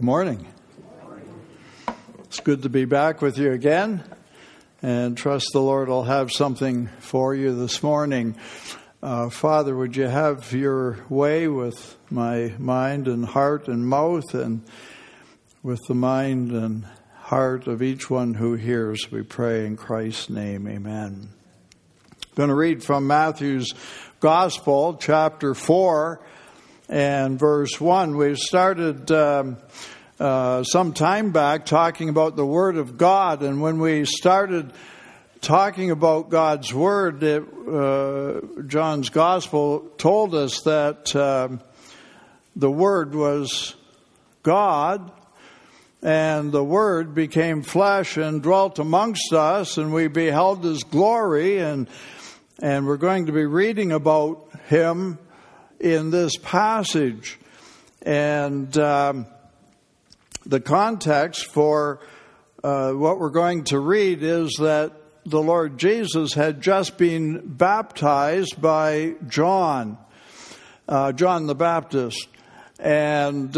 Good morning. It's good to be back with you again, and trust the Lord will have something for you this morning. Father, would you have your way with my mind and heart and mouth, and with the mind and heart of each one who hears, we pray in Christ's name, amen. I'm going to read from Matthew's Gospel, chapter 4, and verse 1. We've started some time back talking about the Word of God, and when we started talking about God's Word, John's Gospel told us that the Word was God, and the Word became flesh and dwelt amongst us, and we beheld His glory, and we're going to be reading about Him in this passage. And the context for what we're going to read is that the Lord Jesus had just been baptized by John the Baptist. And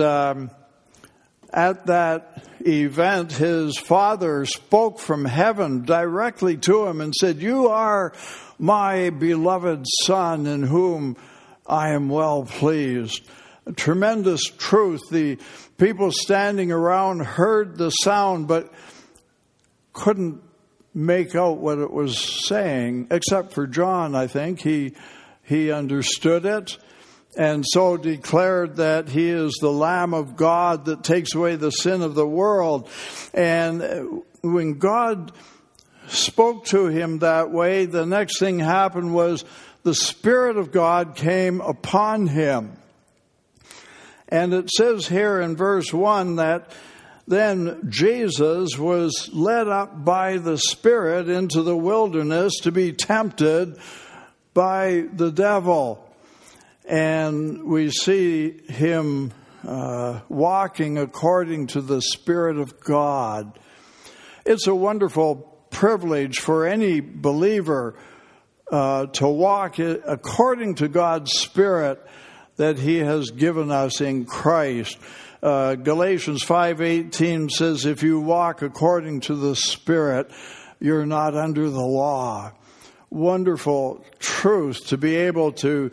at that event, his father spoke from heaven directly to him and said, "You are my beloved Son, in whom I am well pleased." A tremendous truth. The people standing around heard the sound, but couldn't make out what it was saying, except for John, I think. He understood it, and so declared that He is the Lamb of God that takes away the sin of the world. And when God spoke to him that way, the next thing happened was the Spirit of God came upon him. And it says here in verse 1 that then Jesus was led up by the Spirit into the wilderness to be tempted by the devil. And we see him walking according to the Spirit of God. It's a wonderful privilege for any believer to walk according to God's Spirit that He has given us in Christ. Galatians 5:18 says, if you walk according to the Spirit, you're not under the law. Wonderful truth to be able to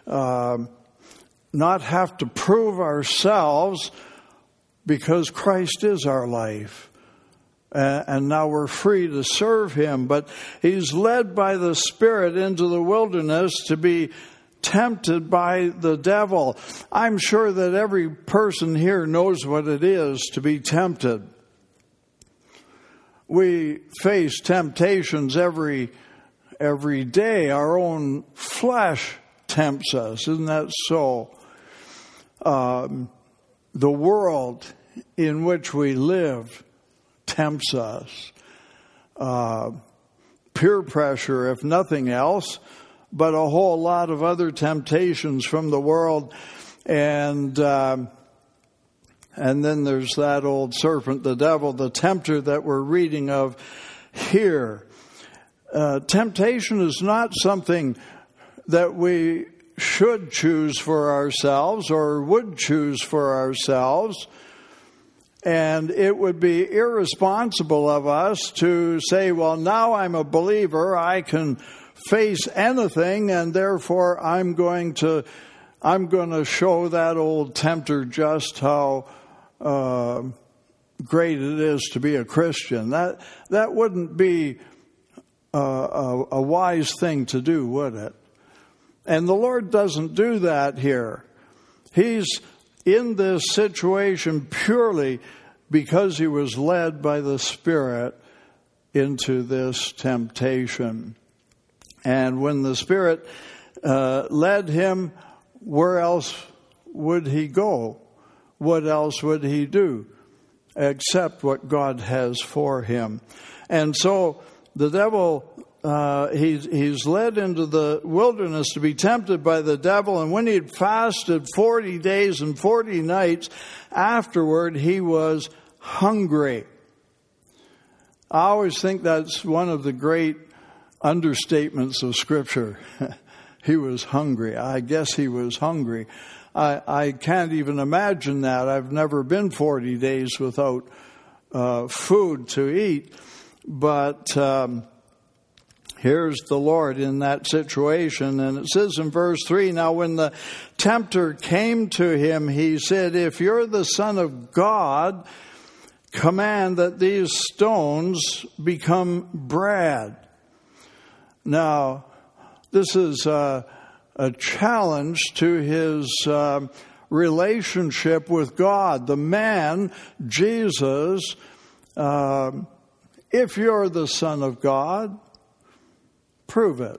not have to prove ourselves, because Christ is our life. And now we're free to serve Him. But He's led by the Spirit into the wilderness to be tempted by the devil. I'm sure that every person here knows what it is to be tempted. We face temptations every day. Our own flesh tempts us. Isn't that so? The world in which we live tempts us. Peer pressure, if nothing else, but a whole lot of other temptations from the world. And then there's that old serpent, the devil, the tempter that we're reading of here. Temptation is not something that we should choose for ourselves or would choose for ourselves. And it would be irresponsible of us to say, well, now I'm a believer, I can face anything, and therefore I'm going to show that old tempter just how great it is to be a Christian. That wouldn't be a wise thing to do, would it? And the Lord doesn't do that here. He's in this situation purely because He was led by the Spirit into this temptation. And when the Spirit led Him, where else would He go? What else would He do except what God has for Him? And so the devil, he's led into the wilderness to be tempted by the devil. And when he'd fasted 40 days and 40 nights, afterward he was hungry. I always think that's one of the great understatements of Scripture. he was hungry. I guess he was hungry. I can't even imagine that. I've never been 40 days without food to eat. But here's the Lord in that situation. And it says in verse 3, now when the tempter came to him, he said, if you're the Son of God, command that these stones become bread. Now, this is a challenge to his relationship with God. The man, Jesus, if you're the Son of God, prove it.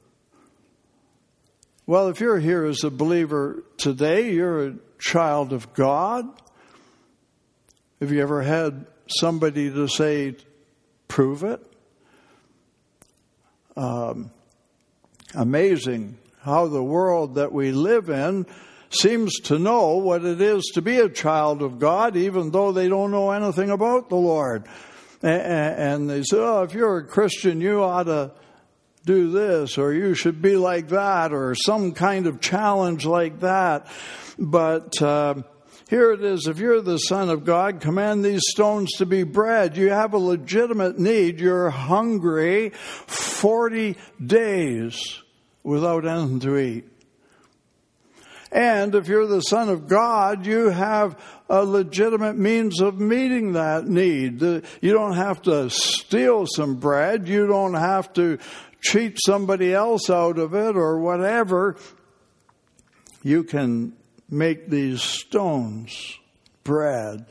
Well, if you're here as a believer today, you're a child of God. Have you ever had somebody to say, prove it? Amazing how the world that we live in seems to know what it is to be a child of God, even though they don't know anything about the Lord. And they say, oh, if you're a Christian, you ought to do this, or you should be like that, or some kind of challenge like that. But here it is, if you're the Son of God, command these stones to be bread. You have a legitimate need. You're hungry 40 days without anything to eat. And if you're the Son of God, you have a legitimate means of meeting that need. You don't have to steal some bread. You don't have to cheat somebody else out of it or whatever. You can make these stones bread.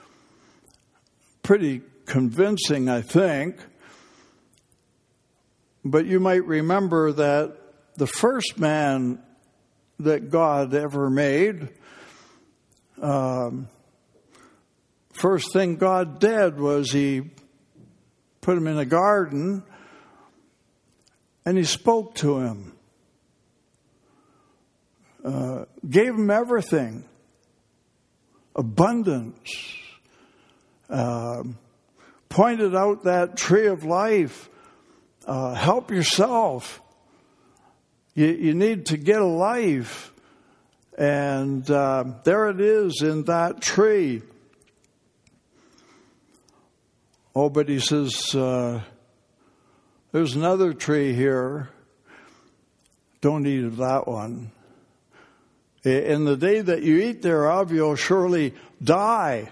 Pretty convincing, I think. But you might remember that the first man that God ever made, first thing God did was he put him in a garden and he spoke to him. Gave him everything. Abundance. Pointed out that tree of life. Help yourself. You need to get a life. And there it is in that tree. Oh, but he says, there's another tree here. Don't eat of that one. In the day that you eat thereof, you'll surely die.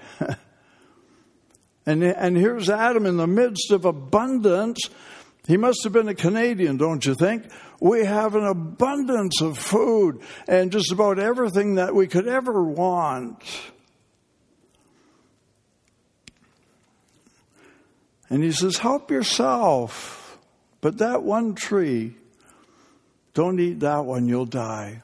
And here's Adam in the midst of abundance. He must have been a Canadian, don't you think? We have an abundance of food and just about everything that we could ever want. And he says, help yourself. But that one tree, don't eat that one, you'll die.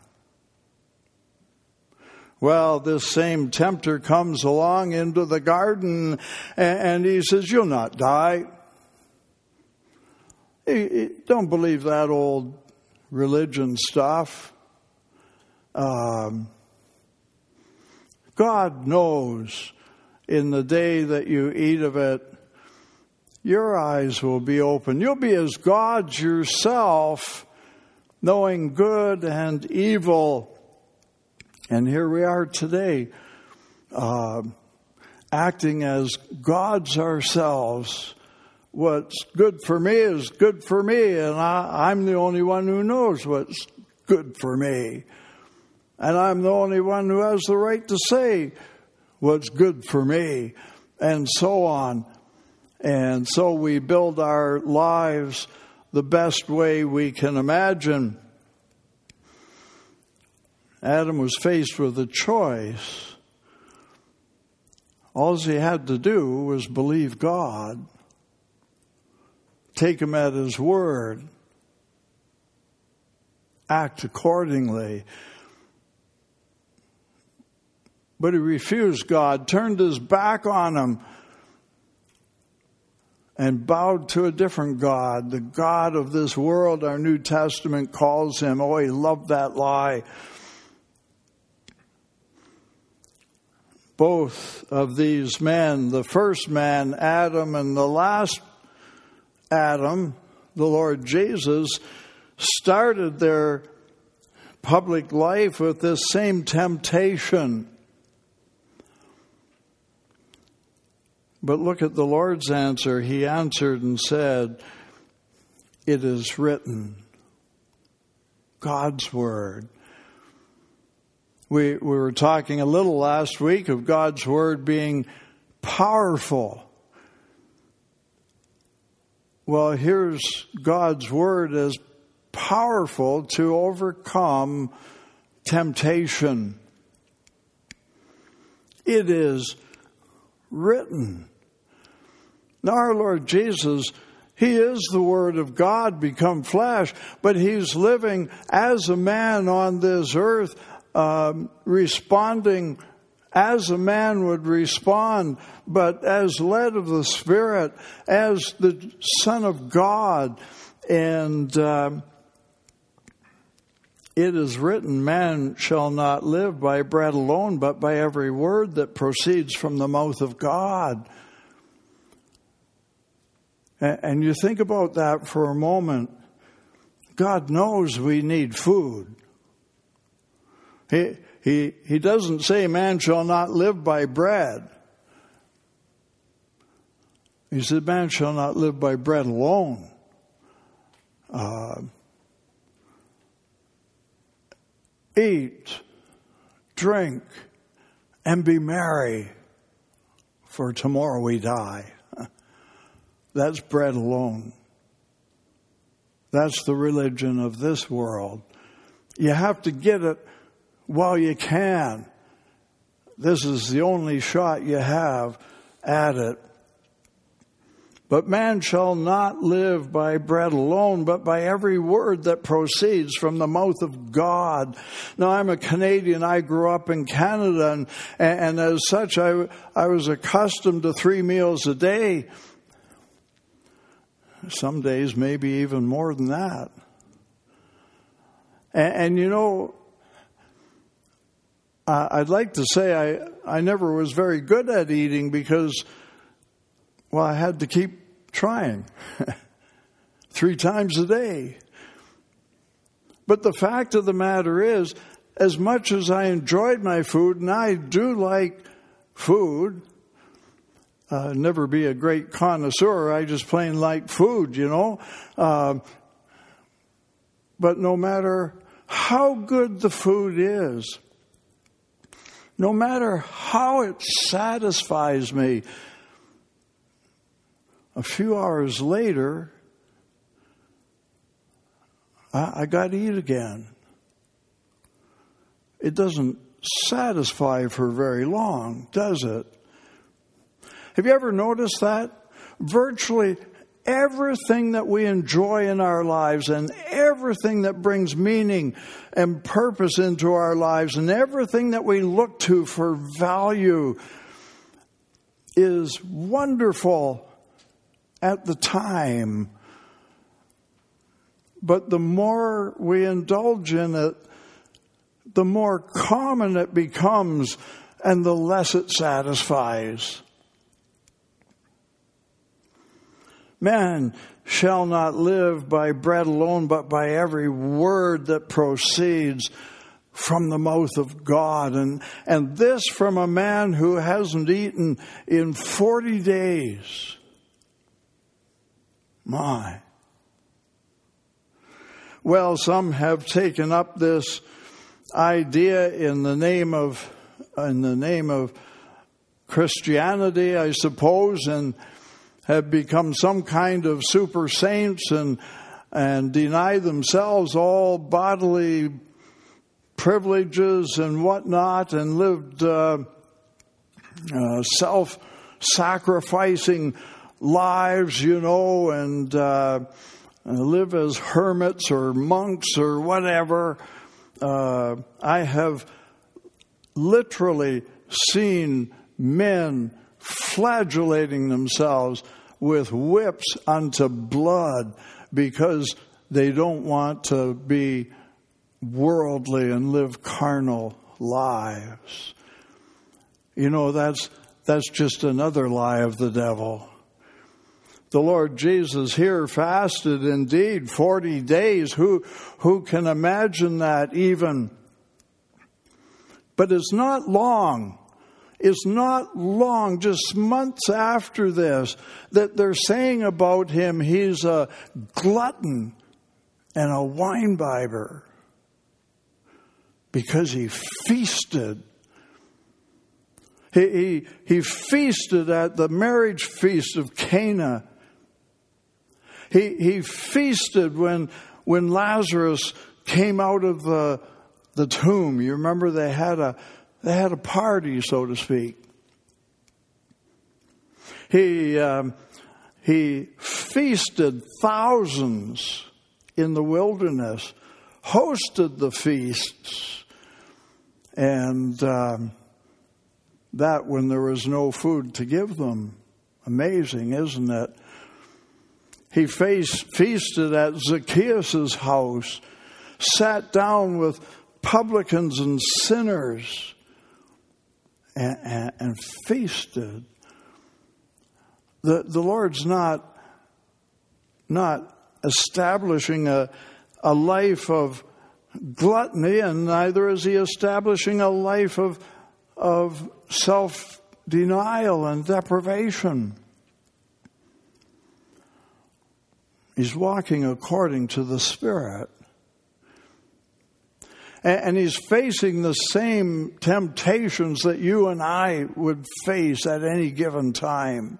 Well, this same tempter comes along into the garden and he says, you'll not die. Don't believe that old religion stuff. God knows in the day that you eat of it, your eyes will be open. You'll be as gods yourself, knowing good and evil. And here we are today, acting as gods ourselves. What's good for me is good for me, and I'm the only one who knows what's good for me. And I'm the only one who has the right to say what's good for me, and so on. And so we build our lives the best way we can imagine. Adam was faced with a choice. All he had to do was believe God, take him at his word, act accordingly. But he refused God, turned his back on him, and bowed to a different God, the God of this world, our New Testament calls him. Oh, he loved that lie. Both of these men, the first man, Adam, and the last Adam, the Lord Jesus, started their public life with this same temptation. But look at the Lord's answer. He answered and said, "It is written." God's word. We were talking a little last week of God's word being powerful. Well, here's God's word as powerful to overcome temptation. It is written. Now, our Lord Jesus, He is the Word of God become flesh, but He's living as a man on this earth, responding as a man would respond, but as led of the Spirit, as the Son of God. And it is written, man shall not live by bread alone, but by every word that proceeds from the mouth of God. And you think about that for a moment. God knows we need food. He doesn't say man shall not live by bread. He said man shall not live by bread alone. Eat, drink, and be merry, for tomorrow we die. That's bread alone. That's the religion of this world. You have to get it while you can. This is the only shot you have at it. But man shall not live by bread alone, but by every word that proceeds from the mouth of God. Now, I'm a Canadian. I grew up in Canada, and as such, I was accustomed to 3 meals a day. Some days, maybe even more than that. And you know, I'd like to say I never was very good at eating because, well, I had to keep trying 3 times a day. But the fact of the matter is, as much as I enjoyed my food, and I do like food, never be a great connoisseur, I just plain like food, you know. But no matter how good the food is, no matter how it satisfies me, a few hours later, I got to eat again. It doesn't satisfy for very long, does it? Have you ever noticed that? Virtually everything that we enjoy in our lives and everything that brings meaning and purpose into our lives and everything that we look to for value is wonderful at the time. But the more we indulge in it, the more common it becomes and the less it satisfies. Man shall not live by bread alone, but by every word that proceeds from the mouth of God. And this from a man who hasn't eaten in 40 days. My. Well, some have taken up this idea in the name of Christianity, I suppose, and have become some kind of super saints and deny themselves all bodily privileges and whatnot, and lived self-sacrificing lives, you know, and live as hermits or monks or whatever. I have literally seen men flagellating themselves with whips unto blood because they don't want to be worldly and live carnal lives. You know, that's just another lie of the devil. The Lord Jesus here fasted indeed 40 days. Who can imagine that even? But it's not long. It's not long, just months after this, that they're saying about him he's a glutton and a wine-bibber because he feasted. He feasted at the marriage feast of Cana. He feasted when Lazarus came out of the tomb. You remember they had a party, so to speak. He feasted thousands in the wilderness, hosted the feasts, and that when there was no food to give them. Amazing, isn't it? He feasted at Zacchaeus' house, sat down with publicans and sinners, and feasted. The Lord's not establishing a life of gluttony, and neither is he establishing a life of self-denial and deprivation. He's walking according to the Spirit. And he's facing the same temptations that you and I would face at any given time.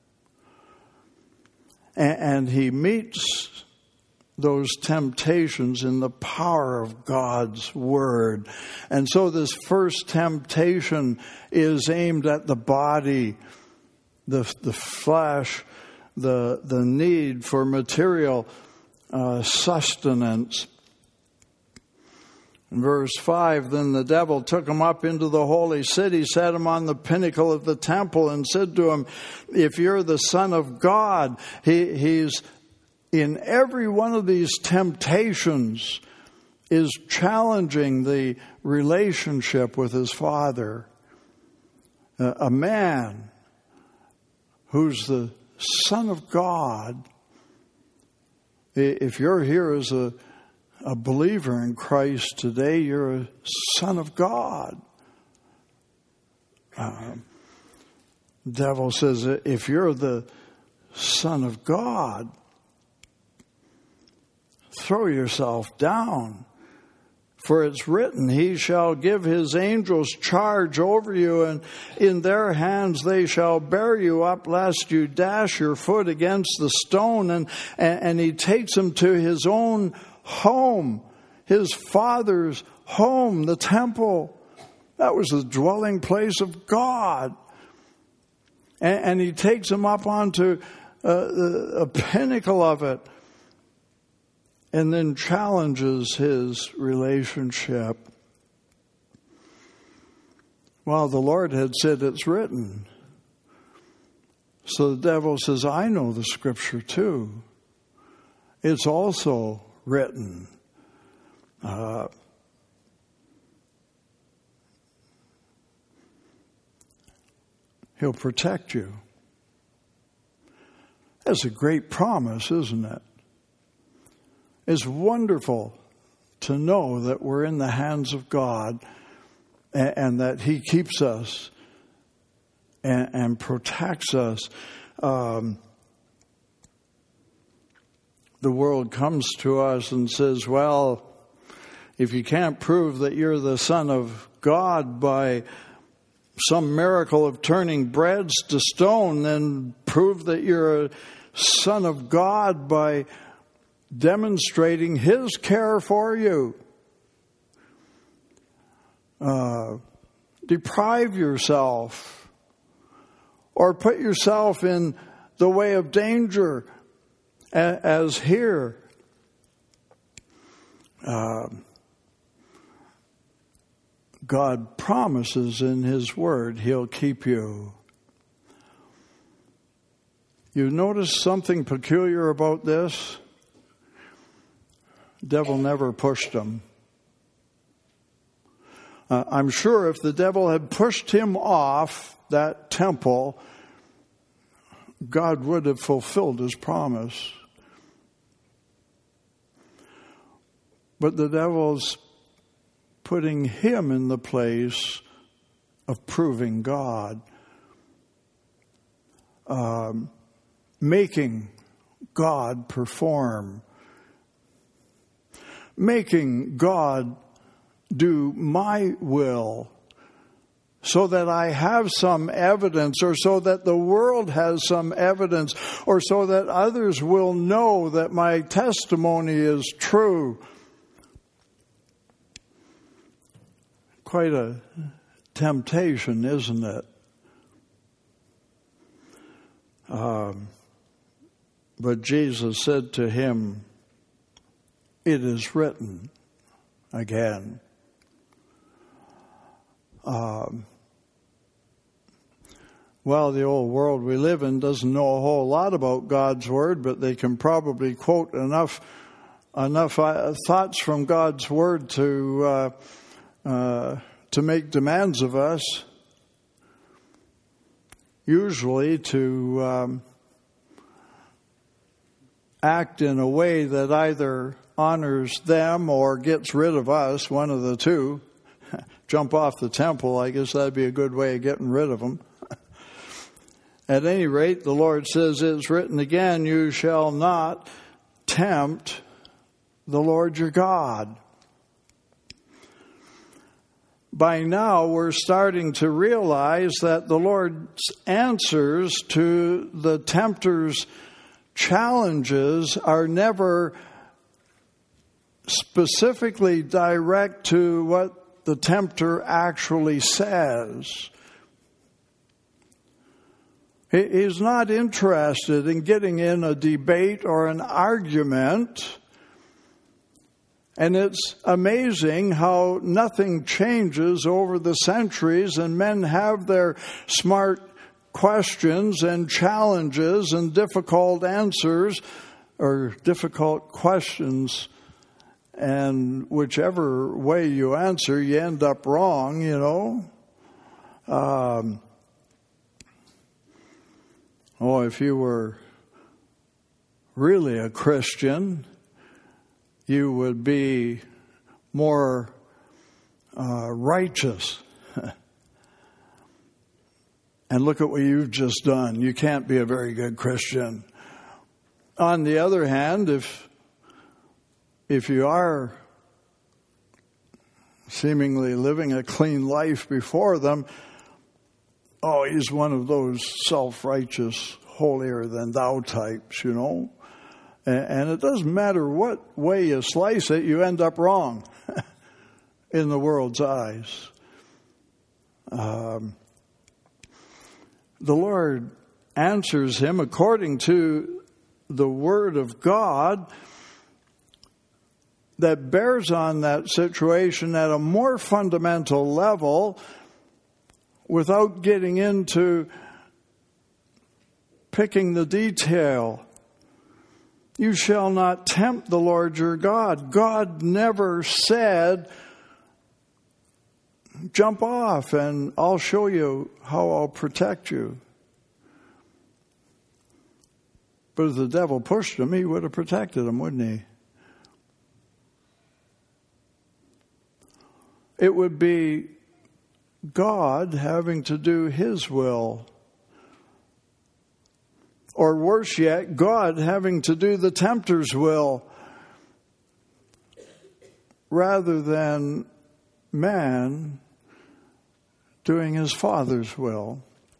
And he meets those temptations in the power of God's Word. And so this first temptation is aimed at the body, the flesh, the need for material sustenance. In verse 5, then the devil took him up into the holy city, set him on the pinnacle of the temple, and said to him, if you're the Son of God. He's in every one of these temptations is challenging the relationship with his Father. A man who's the Son of God, if you're here as a believer in Christ today, you're a son of God. The devil says, if you're the Son of God, throw yourself down. For it's written, he shall give his angels charge over you, and in their hands they shall bear you up, lest you dash your foot against the stone. And he takes him to his own home, his Father's home, the temple. That was the dwelling place of God. And he takes him up onto a pinnacle of it, and then challenges his relationship. Well, the Lord had said it's written. So the devil says, I know the Scripture too. It's also written. He'll protect you. That's a great promise, isn't it? It's wonderful to know that we're in the hands of God and that He keeps us and protects us. The world comes to us and says, well, if you can't prove that you're the Son of God by some miracle of turning breads to stone, then prove that you're a Son of God by demonstrating His care for you. Deprive yourself or put yourself in the way of danger, as here. God promises in His Word He'll keep you. You notice something peculiar about this? The devil never pushed him. I'm sure if the devil had pushed him off that temple, God would have fulfilled his promise. But the devil's putting him in the place of proving God, making God perform, making God do my will, so that I have some evidence, or so that the world has some evidence, or so that others will know that my testimony is true. Quite a temptation, isn't it? But Jesus said to him, "It is written," again. Well, the old world we live in doesn't know a whole lot about God's Word, but they can probably quote enough thoughts from God's Word to make demands of us, usually to act in a way that either honors them or gets rid of us, one of the two. Jump off the temple, I guess that'd be a good way of getting rid of them. At any rate, the Lord says, "It's written again, you shall not tempt the Lord your God." By now, we're starting to realize that the Lord's answers to the tempter's challenges are never specifically direct to what the tempter actually says. He's not interested in getting in a debate or an argument. And it's amazing how nothing changes over the centuries, and men have their smart questions and challenges and difficult answers or difficult questions. And whichever way you answer, you end up wrong, you know. If you were really a Christian, you would be more righteous. And look at what you've just done. You can't be a very good Christian. On the other hand, if you are seemingly living a clean life before them, he's one of those self-righteous, holier-than-thou types, you know. And it doesn't matter what way you slice it, you end up wrong in the world's eyes. The Lord answers him according to the Word of God that bears on that situation at a more fundamental level without getting into picking the detail. You shall not tempt the Lord your God. God never said, jump off and I'll show you how I'll protect you. But if the devil pushed him, he would have protected him, wouldn't he? It would be God having to do his will. Or worse yet, God having to do the tempter's will rather than man doing his Father's will.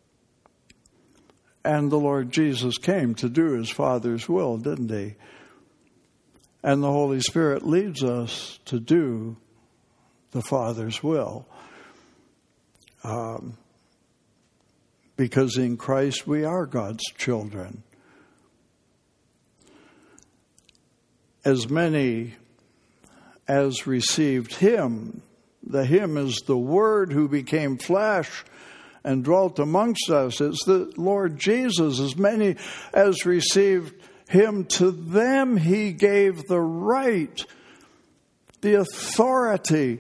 And the Lord Jesus came to do his Father's will, didn't he? And the Holy Spirit leads us to do the Father's will. Because in Christ we are God's children. As many as received him, the him is the Word who became flesh and dwelt amongst us. It's the Lord Jesus. As many as received him, to them he gave the right, the authority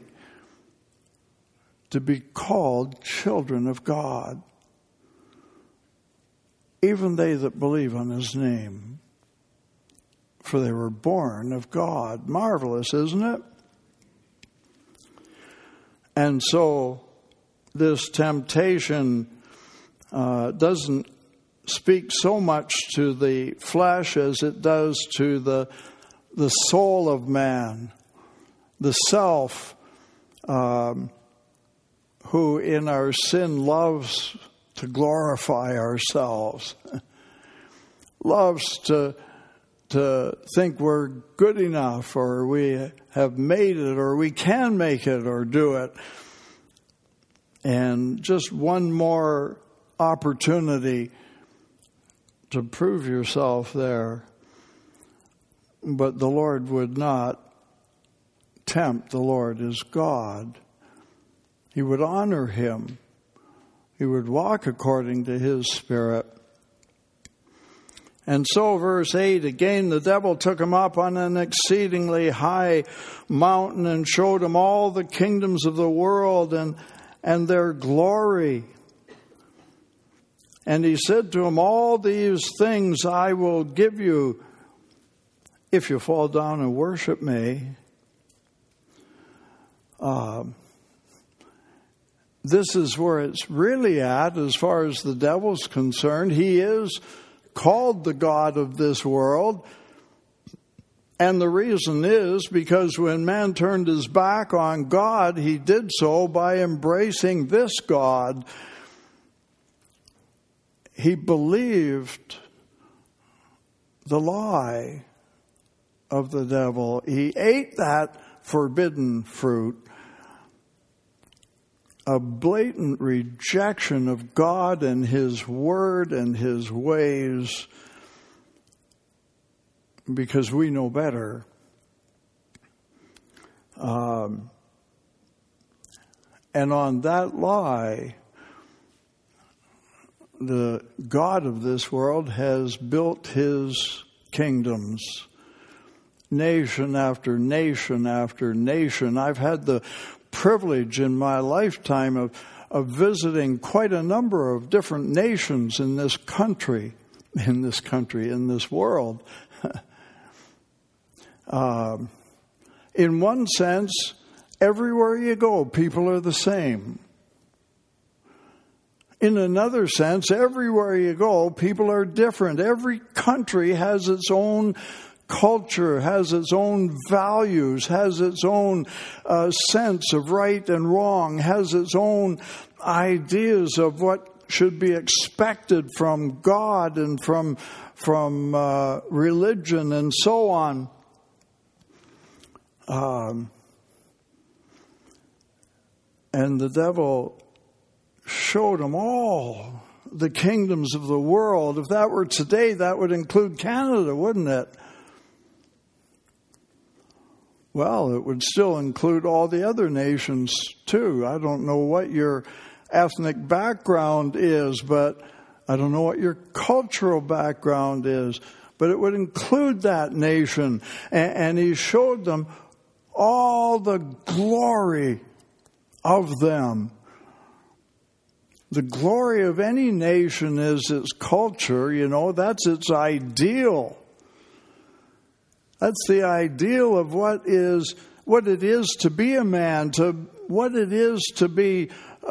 to be called children of God. even they that believe on his name, for they were born of God. Marvelous, isn't it? And so this temptation doesn't speak so much to the flesh as it does to the soul of man, the self, who in our sin loves to glorify ourselves, loves to think we're good enough, or we have made it, or we can make it, or do it. And just one more opportunity to prove yourself there. But the Lord would not tempt. The Lord is God. He would honor him. He would walk according to his Spirit. And so, verse 8, again, the devil took him up on an exceedingly high mountain and showed him all the kingdoms of the world and their glory. And he said to him, all these things I will give you if you fall down and worship me. This is where it's really at as far as the devil's concerned. He is called the God of this world. And the reason is because when man turned his back on God, he did so by embracing this God. He believed the lie of the devil. He ate that forbidden fruit. A blatant rejection of God and his word and his ways, because we know better. And on that lie, the God of this world has built his kingdoms, nation after nation after nation. I've had the privilege in my lifetime of visiting quite a number of different nations in this country, in this world. In one sense, everywhere you go, people are the same. In another sense, everywhere you go, people are different. Every country has its own culture, has its own values, has its own sense of right and wrong, has its own ideas of what should be expected from God and from religion and so on. And the devil showed them all the kingdoms of the world. If that were today, that would include Canada, wouldn't it? Well, it would still include all the other nations too. I don't know what your ethnic background is, but I don't know what your cultural background is, but it would include that nation. And he showed them all the glory of them. The glory of any nation is its culture, that's its ideal. That's the ideal of what it is to be a man, to what it is to be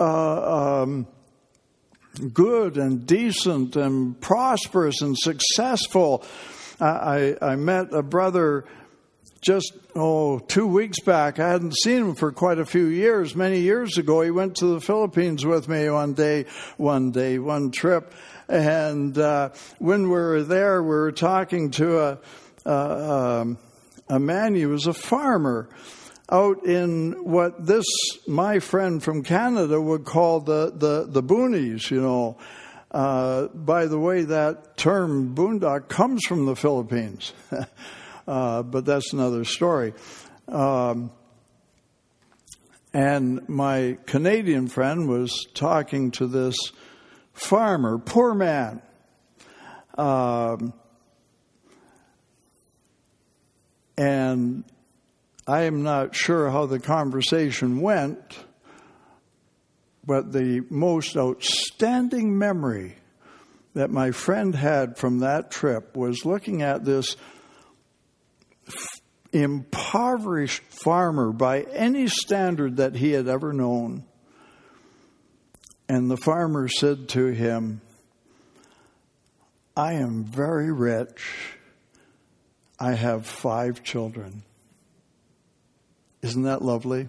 good and decent and prosperous and successful. I met a brother just 2 weeks back. I hadn't seen him for quite a few years. Many years ago, he went to the Philippines with me one trip. And when we were there, we were talking to a man. He was a farmer out in what my friend from Canada would call the boonies, By the way, that term boondock comes from the Philippines. But that's another story. And my Canadian friend was talking to this farmer, poor man. And I am not sure how the conversation went, but the most outstanding memory that my friend had from that trip was looking at this impoverished farmer by any standard that he had ever known. And the farmer said to him, I am very rich. I have 5 children. Isn't that lovely?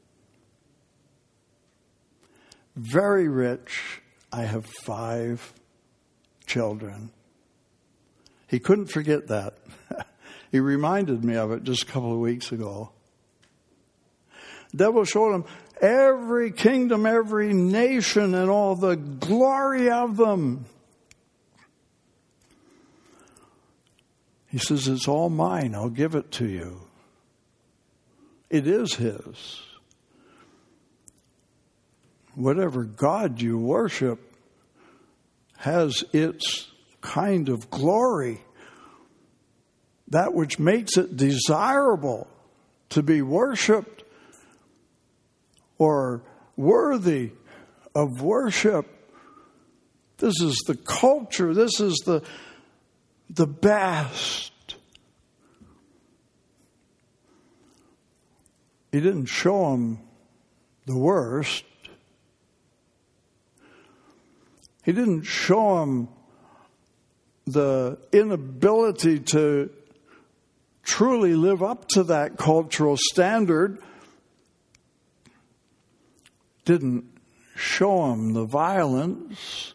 Very rich. I have 5 children. He couldn't forget that. He reminded me of it just a couple of weeks ago. The devil showed him every kingdom, every nation, and all the glory of them. He says, it's all mine. I'll give it to you. It is his. Whatever God you worship has its kind of glory. That which makes it desirable to be worshiped or worthy of worship. This is the culture. This is the best. He didn't show him the worst. He didn't show him the inability to truly live up to that cultural standard. Didn't show him the violence,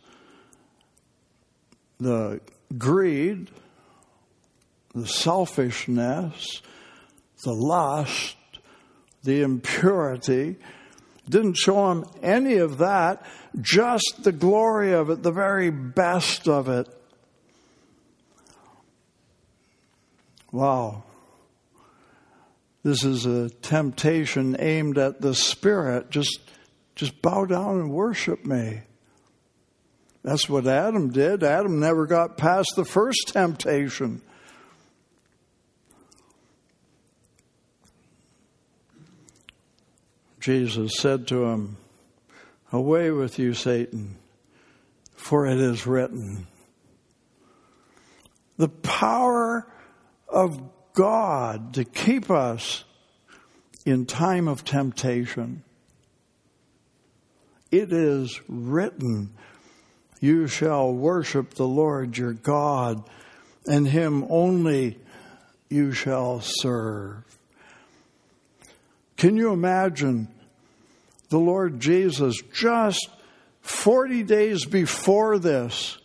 the greed, the selfishness, the lust, the impurity. Didn't show him any of that, just the glory of it, the very best of it. Wow. This is a temptation aimed at the spirit. Just bow down and worship me. That's what Adam did. Adam never got past the first temptation. Jesus said to him, away with you, Satan, for it is written. The power of God to keep us in time of temptation. It is written, you shall worship the Lord your God, and him only you shall serve. Can you imagine the Lord Jesus just 40 days before this,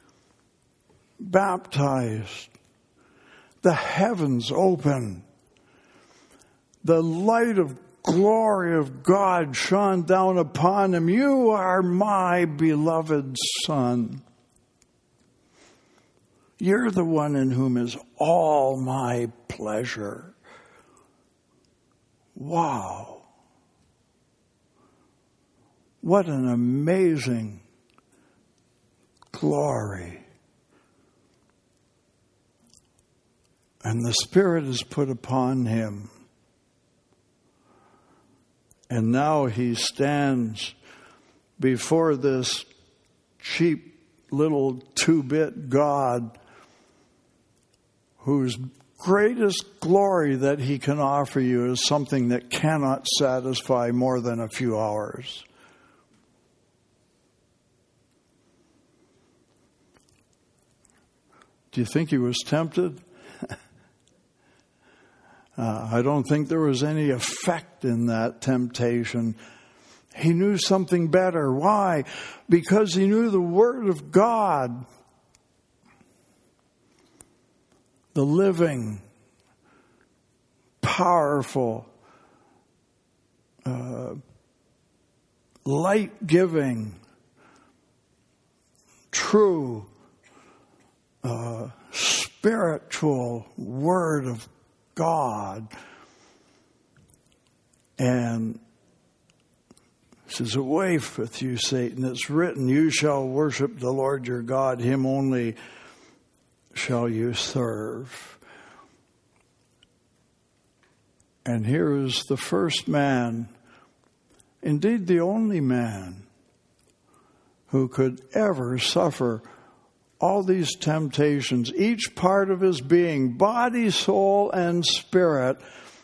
baptized, the heavens open, the light of glory of God shone down upon him. You are my beloved Son. You're the one in whom is all my pleasure. Wow. What an amazing glory. And the Spirit is put upon him. And now he stands before this cheap little 2-bit God whose greatest glory that he can offer you is something that cannot satisfy more than a few hours. Do you think he was tempted? I don't think there was any effect in that temptation. He knew something better. Why? Because he knew the Word of God. The living, powerful, light-giving, true, spiritual Word of God. And he says, away with you, Satan. It's written, you shall worship the Lord your God. Him only shall you serve. And here is the first man, indeed the only man, who could ever suffer all these temptations, each part of his being, body, soul, and spirit,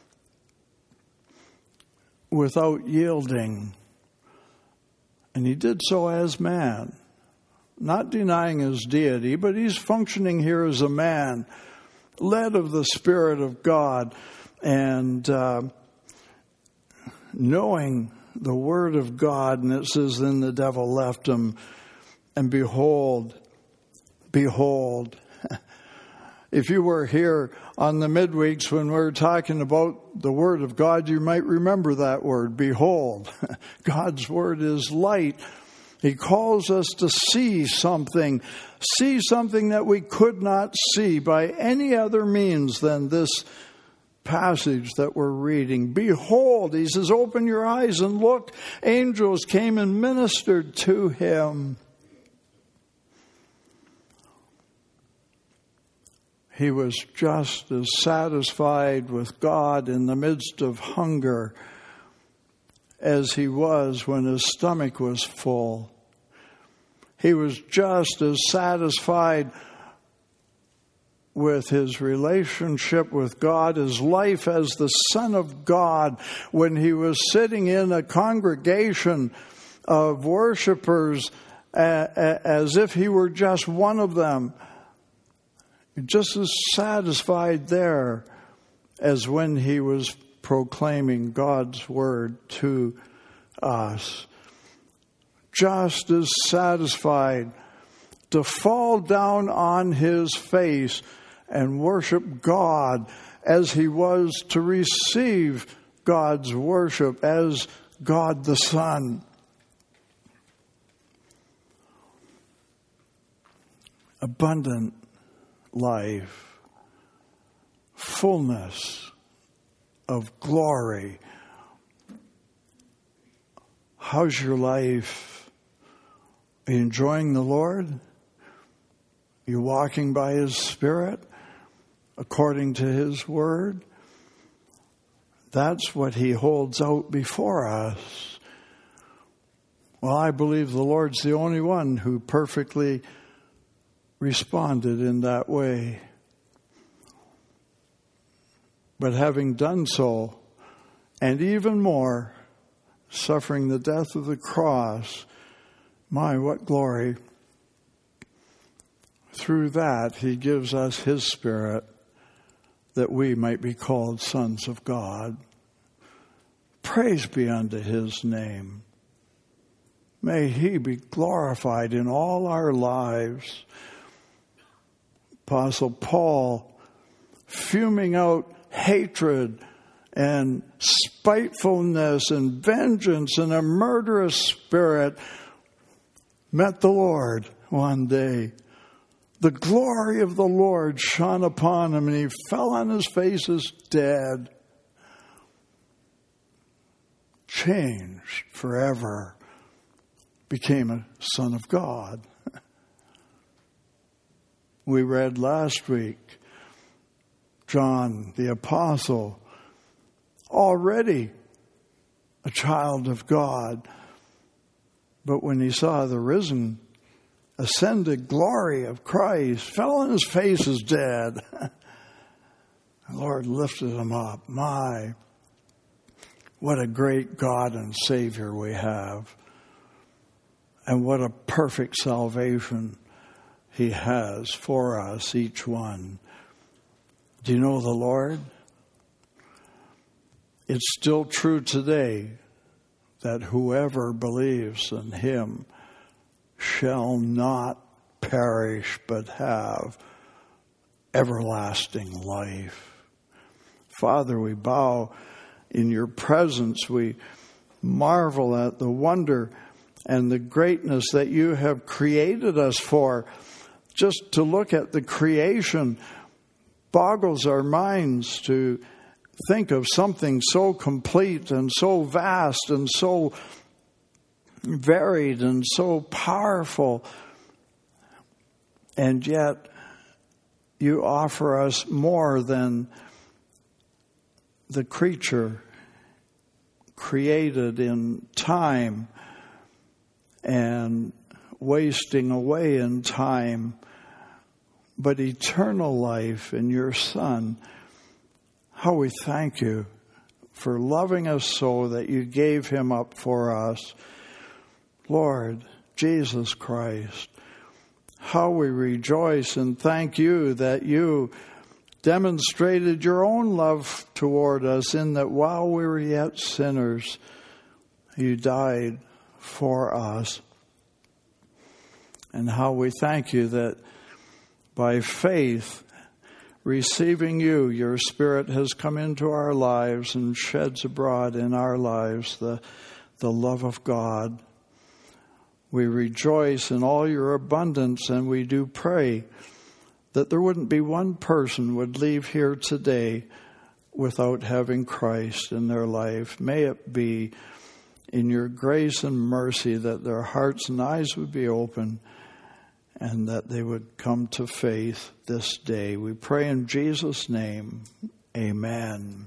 without yielding. And he did so as man, not denying his deity, but he's functioning here as a man, led of the Spirit of God, and knowing the Word of God. And it says, then the devil left him, and behold, if you were here on the midweeks when we were talking about the Word of God, you might remember that word, behold. God's Word is light. He calls us to see something that we could not see by any other means than this passage that we're reading. Behold, he says, open your eyes and look. Angels came and ministered to him. He was just as satisfied with God in the midst of hunger as he was when his stomach was full. He was just as satisfied with his relationship with God, his life as the Son of God, when he was sitting in a congregation of worshipers as if he were just one of them. Just as satisfied there as when he was proclaiming God's word to us. Just as satisfied to fall down on his face and worship God as he was to receive God's worship as God the Son. Abundant life, fullness of glory. How's your life? Are you enjoying the Lord? Are you walking by his Spirit according to his word? That's what he holds out before us. Well, I believe the Lord's the only one who perfectly responded in that way. But having done so, and even more, suffering the death of the cross, my, what glory. Through that, he gives us his Spirit that we might be called sons of God. Praise be unto his name. May he be glorified in all our lives. Apostle Paul, fuming out hatred and spitefulness and vengeance and a murderous spirit, met the Lord one day. The glory of the Lord shone upon him, and he fell on his face as dead. Changed forever. Became a son of God. We read last week, John the Apostle, already a child of God. But when he saw the risen, ascended glory of Christ, fell on his face as dead. The Lord lifted him up. My, what a great God and Savior we have. And what a perfect salvation he has for us, each one. Do you know the Lord? It's still true today that whoever believes in him shall not perish but have everlasting life. Father, we bow in your presence. We marvel at the wonder and the greatness that you have created us for. Just to look at the creation boggles our minds to think of something so complete and so vast and so varied and so powerful. And yet you offer us more than the creature created in time and wasting away in time. but eternal life in your Son. How we thank you for loving us so that you gave him up for us. Lord Jesus Christ, how we rejoice and thank you that you demonstrated your own love toward us in that while we were yet sinners, you died for us. And how we thank you that by faith, receiving you, your Spirit has come into our lives and sheds abroad in our lives the love of God. We rejoice in all your abundance, and we do pray that there wouldn't be one person would leave here today without having Christ in their life. May it be in your grace and mercy that their hearts and eyes would be open and that they would come to faith this day. We pray in Jesus' name. Amen.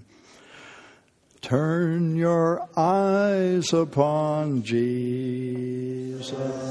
Turn your eyes upon Jesus.